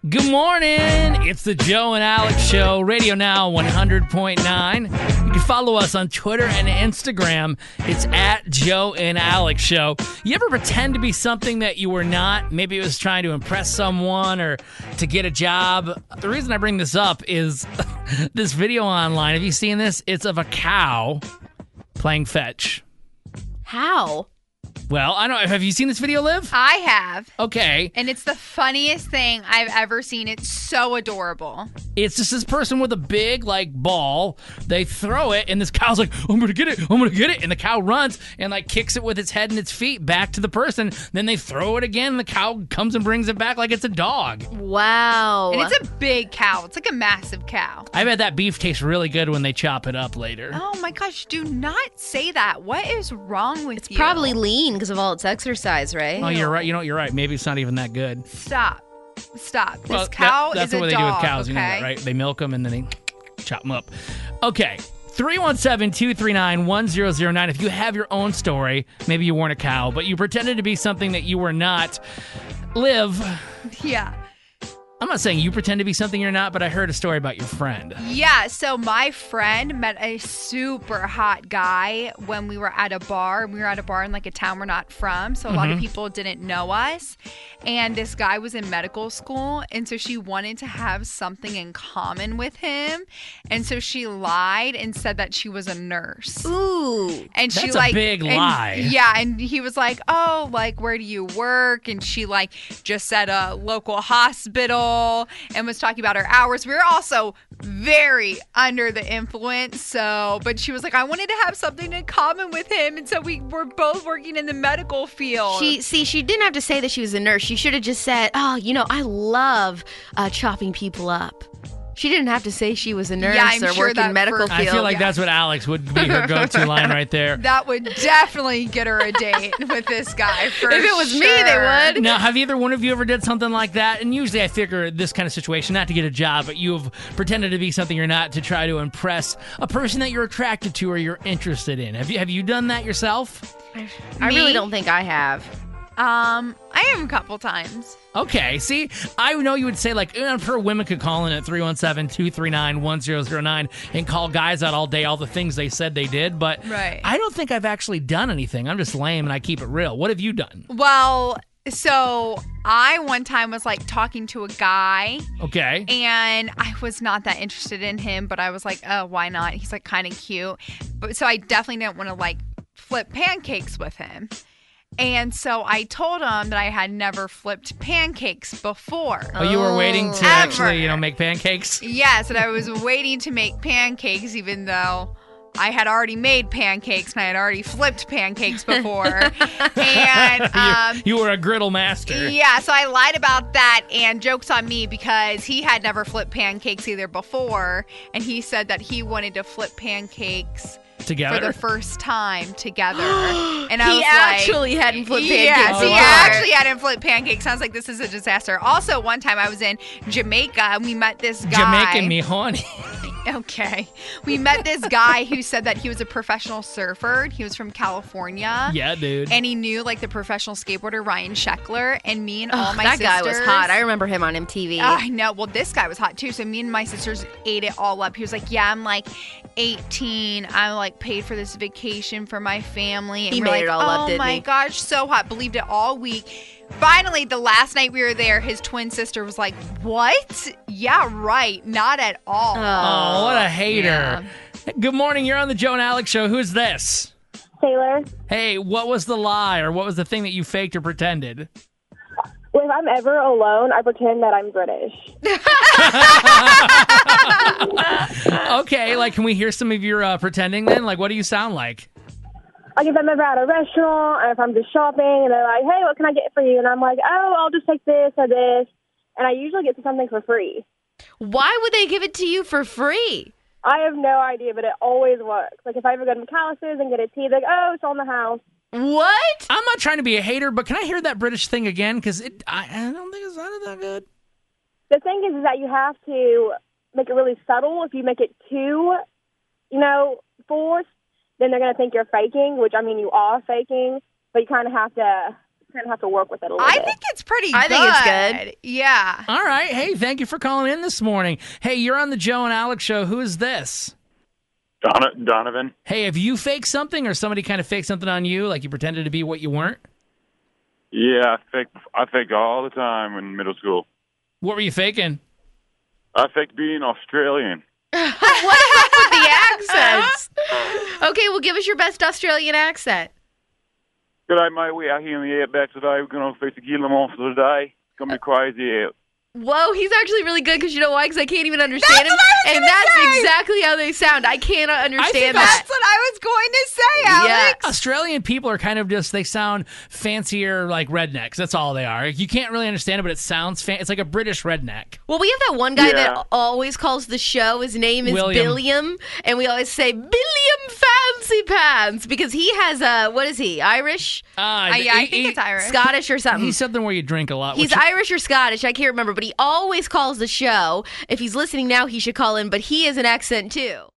Good morning. It's the Joe and Alex Show, Radio Now 100.9. You can follow us on Twitter and Instagram. It's at Joe and Alex Show. You ever pretend to be something that you were not? Maybe it was trying to impress someone or to get a job. The reason I bring this up is this video online. Have you seen this? It's of a cow playing fetch. How? Well, I don't know. Have you seen this video, Liv? I have. Okay. And it's the funniest thing I've ever seen. It's so adorable. It's just this person with a big, ball. They throw it, and this cow's like, I'm going to get it. I'm going to get it. And the cow runs and, kicks it with its head and its feet back to the person. Then they throw it again, and the cow comes and brings it back like it's a dog. Wow. And it's a big cow. It's like a massive cow. I bet that beef tastes really good when they chop it up later. Oh, my gosh. Do not say that. What is wrong with you? Probably lean because of all its exercise, right? Oh, you're right. You're right. Maybe it's not even that good. Stop. This that's cow is a dog. what they do with cows. Okay? You know that, right? They milk them and then they chop them up. Okay. 317-239-1009. If you have your own story, maybe you weren't a cow, but you pretended to be something that you were not. Liv. Yeah. I'm not saying you pretend to be something you're not, but I heard a story about your friend. Yeah, so my friend met a super hot guy when we were at a bar. We were at a bar in a town we're not from, so a lot of people didn't know us. And this guy was in medical school, and so she wanted to have something in common with him. And so she lied and said that she was a nurse. Ooh. And she That's a big lie. Yeah, and he was like, "Oh, where do you work?" And she just said a local hospital and was talking about her hours. We were also very under the influence, but she was like, "I wanted to have something in common with him," and so we were both working in the medical field. She didn't have to say that she was a nurse. She should have just said, "Oh, I love chopping people up." She didn't have to say she was a nurse or work in medical field. I feel like that's what Alex would be her go-to line right there. That would definitely get her a date with this guy for If it was me, they would. Now, have either one of you ever did something like that? And usually I figure this kind of situation, not to get a job, but you have pretended to be something you're not to try to impress a person that you're attracted to or you're interested in. Have you done that yourself? I really don't think I have. I am a couple times. Okay, see, I know you would say, I'm sure women could call in at 317-239-1009 and call guys out all day, all the things they said they did, but Right. I don't think I've actually done anything. I'm just lame and I keep it real. What have you done? Well, so I one time was talking to a guy. Okay. And I was not that interested in him, but I was like, oh, why not? He's kind of cute. But so I definitely didn't want to flip pancakes with him. And so I told him that I had never flipped pancakes before. Oh, you were waiting to actually, make pancakes? Yes, and I was waiting to make pancakes even though I had already made pancakes and I had already flipped pancakes before. And you were a griddle master. yeah, so I lied about that, and joke's on me because he had never flipped pancakes either before, and he said that he wanted to flip pancakes together for the first time together. And He actually hadn't flipped pancakes. Yes, he before. actually hadn't flipped pancakes. Sounds like this is a disaster. Also, one time I was in Jamaica and we met this guy. Jamaican me horny. Okay. We met this guy who said that he was a professional surfer. He was from California. Yeah, dude. And he knew the professional skateboarder Ryan Sheckler, and me and all my that sisters. guy was hot. I remember him on MTV. I know. Well, this guy was hot too. So me and my sisters ate it all up. He was like, "Yeah, I'm 18. I'm paid for this vacation for my family." And He we're made it all up, didn't Oh my he? gosh, so hot. Believed it all week. Finally, the last night we were there, his twin sister was like, "What? Yeah, right. Not at all." Oh, what a hater. yeah. Good morning. You're on the Joe and Alex Show. Who's this? Taylor, Hey, what was the lie or what was the thing that you faked or pretended? if I'm ever alone, I pretend that I'm British. Okay, can we hear some of your pretending then? What do you sound like? If I'm ever at a restaurant or if I'm just shopping and they're like, "Hey, what can I get for you?" And I'm like, "Oh, I'll just take this or this." And I usually get something for free. Why would they give it to you for free? I have no idea, but it always works. If I ever go to McAllister's and get a tea, they're like, "Oh, it's on the house." What? I'm not trying to be a hater, but can I hear that British thing again? Because I don't think it sounded that good. The thing is that you have to make it really subtle. If you make it too, forced, then they're going to think you're faking, which, you are faking, but you kind of have to kind of have to work with it a little I bit. think it's pretty I good. think it's good. Yeah. All right. Hey, thank you for calling in this morning. Hey, you're on the Joe and Alex show. Who is this? Donovan. Hey, have you faked something or somebody kind of faked something on you, like you pretended to be what you weren't? Yeah, I faked all the time in middle school. What were you faking? I faked being Australian. What with the accents? Okay, well, give us your best Australian accent. G'day, mate. We're out here in the outback today. We're going to face the Gila monster today. It's going to be crazy out. Whoa, he's actually really good because you know why? Because I can't even understand him. And that's exactly how they sound. I cannot understand that. That's what I was going to say, Alex. Australian people are kind of just, they sound fancier like rednecks. That's all they are. You can't really understand it, but it sounds it's like a British redneck. Well, we have that one guy Yeah. that always calls the show. His name is William. Billiam. And we always say, Billiam Fancy Pants. Because he has what is he? Irish? Yeah, I think it's Irish. Scottish or something. He's something where you drink a lot. He's which- Irish or Scottish. I can't remember. But he always calls the show. If he's listening now, he should call in. But he has an accent too.